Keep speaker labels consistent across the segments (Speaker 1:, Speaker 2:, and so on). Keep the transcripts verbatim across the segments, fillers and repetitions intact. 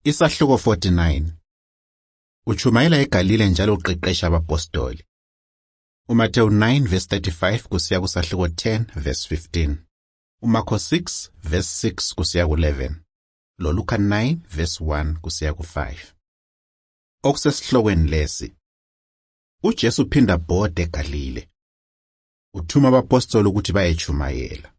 Speaker 1: Isahluko forty-nine. Uchumayela eGalile njalo uqeqesha abapostoli. uMateyu nine verse thirty-five kusiya kusahluko ten verse fifteen. uMarko six verse six kusiya ku eleven. loLuka nine verse one kusiya ku five. Okusesihlokweni lesi. uJesu uphinda bhode eGalile. Uthuma abapostoli ukuthi bayechumayela.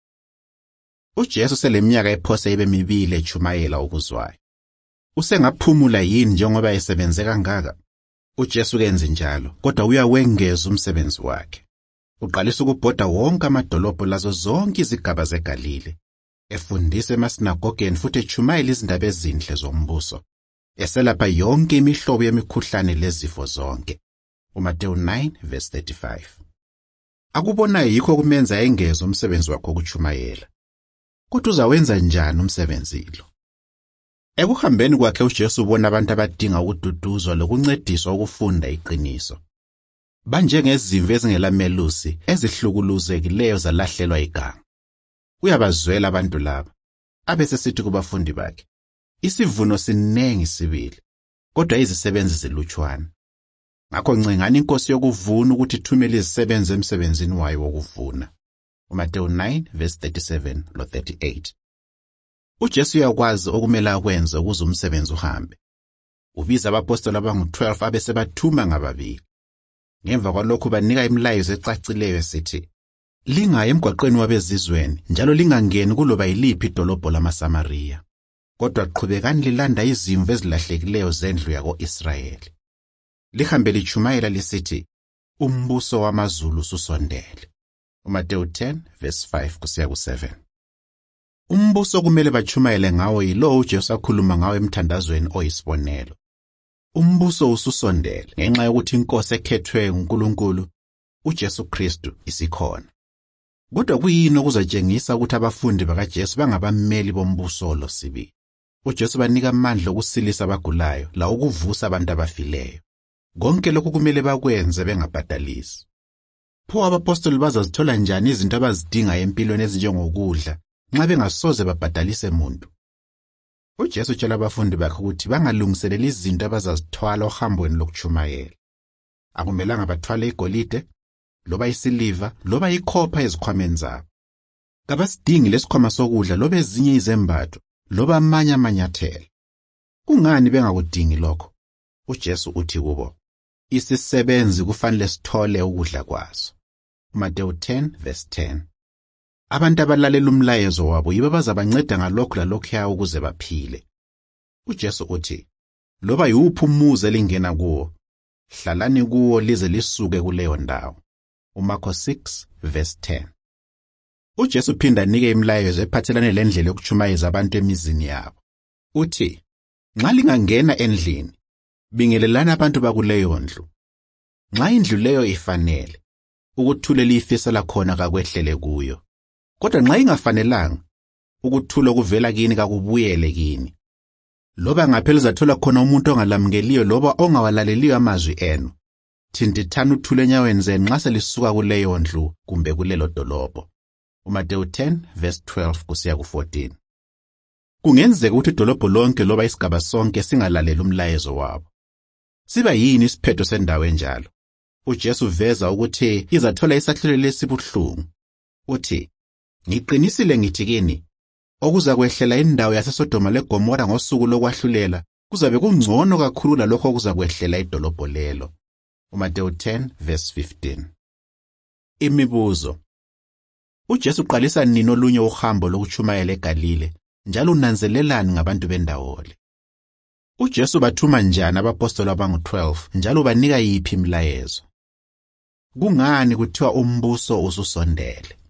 Speaker 1: uJesu seleminyaka ephose ibe mibili echumayela ukuzwayo. Usengaphumula yini njengoba esebenze kangaka? uJesu kenze njalo, kodwa uyawengeza umsebenzi wakhe. Uqalisa ukubhoda wonke amadolobho lazo zonke izigaba zeGalile, efundisa emasinagogeni futhi echumayela izindaba ezinhle zombuso, eselapha yonke imihlobo yemikhuhlane lezifo zonke. uMateyu nine verse thirty-five. Akubonayo yikho kumenza engeza umsebenzi wakhe wokuchumayela. Kodwa uzawenza njani umsebenzi lo? Ekuhambeni kwakhe uJesu ubona abantu abadinga ukududuzwa lokuncediswa ukufunda iqiniso. Banjengezimvu ezingelamelusi ezihlukuluzekileyo zalahlelwa iganga. Uyabazwela abantu laba. Abesesithi kubafundi bakhe, isivuno sinengi sibili, kodwa izisebenzi zilutshwana. Ngakho ncengani inkosi yokuvuna ukuthi ithumele izisebenzi emsebenzini wayo wokuvuna. uMateyu nine verse thirty-seven lo thirty-eight. uJesu uyakwazi okumele akwenze ukuze umsebenzi uhambe. Ubiza abapostoli abangu twelve abesebathuma ngababili. Ngemva kwalokho banika imilayezo ecacileyo esithi, lingayi emgwaqweni wabezizweni njalo lingangeni kuloba yiliphi idolobho lamaSamariya. Kodwa qhubekani lilanda izimvu ezilahlekileyo zendlu yako-Israyeli. Lihambe lichumayela lisithi, umbuso wamazulu ususondele. uMateyu ten verse five kusiya ku seven. Umbuso kumele bachumayele ngawo yilo uJesu akhuluma ngawo emthandazweni oyisibonelo. Umbuso ususondele ngenxa yokuthi inkosi ekhethwe nguNkulunkulu, uJesu Kristu, isikhona. Kodwa kuyini okuzatshengisa ukuthi abafundi bakaJesu bangabameli bombuso lo sibi? uJesu banika amandla okusilisa abagulayo la ukuvusa abantu abafileyo. Konke lokhu kumele bakwenze bengabhadalisi. Pho abapostoli bazazithola njani izinto abazidinga empilweni ezinjengokudla nxa bengasoze babhadalise umuntu? uJesu utshela abafundi bakhe ukuthi bangalungiselela izinto abazazithwala ohambweni lokuchumayela. Akumelanga bathwale igolide, loba isiliva, loba ikhopha ezikhwameni zabo. Kabasidingi lesikhwama sokudla loba ezinye izembatho, loba amanye amanyathelo. Kungani bengakudingi lokho? uJesu uthi kubo, isisebenzi kufanele sithole ukudla kwaso. uMateyu ten verse ten. Abantu abalalela umlayezo wabo yibo bazabanceda ngalokho lalokhuya ukuze baphile. uJesu uthi, loba yuphi umuzi elingena kuwo, hlalani kuwo lize lisuke kuleyo ndawo. uMarko six verse ten. uJesu phinda nike imilayezo ephathelane lendlela yokuchumayeza abantu emizini yabo. Uthi, nxa lingangena endlini, bingelelana abantu bakuleyo ndlu. Nxa indlu leyo ifanele, ukuthule liyifisela khona kakwehlele kuyo. Kodwa nxa ingafanelanga, ukuthula kuvela kini kakubuyele kini. Loba ngaphela zathola khona umuntu ongalamukeliyo loba ongawalaleliyo amazwi enu, thintithani uthule enyaweni zenu nxa selisuka kuleyo ndlu kumbe kulelo dolobho. uMateyu ten verse twelve kusiya ku fourteen. Kungenzeka ukuthi idolobho lonke loba isigaba sonke singalalela umlayezo wabo. Siba yini isiphetho sendawo enjalo? uJesu veza ukuthi izathola isahlulelo lesibuhlungu. Uthi, ngiqinisile ngithi kini, okuza kwehlela indawo yaseSodoma leGomora ngosuku lokwahlulela kuzabe kungcono kakhulu lalokho okuza kwehlela idolobho lelo. uMateyu ten verse fifteen. Imibuzo. uJesu uqalisa nini olunye uhambo lokuchumayela eGalile njalo unanzelelani ngabantu bendawo le? uJesu bathuma njani abapostoli abangu twelve njalo banika yiphi imilayezo? Kungani kuthiwa umbuso ususondele?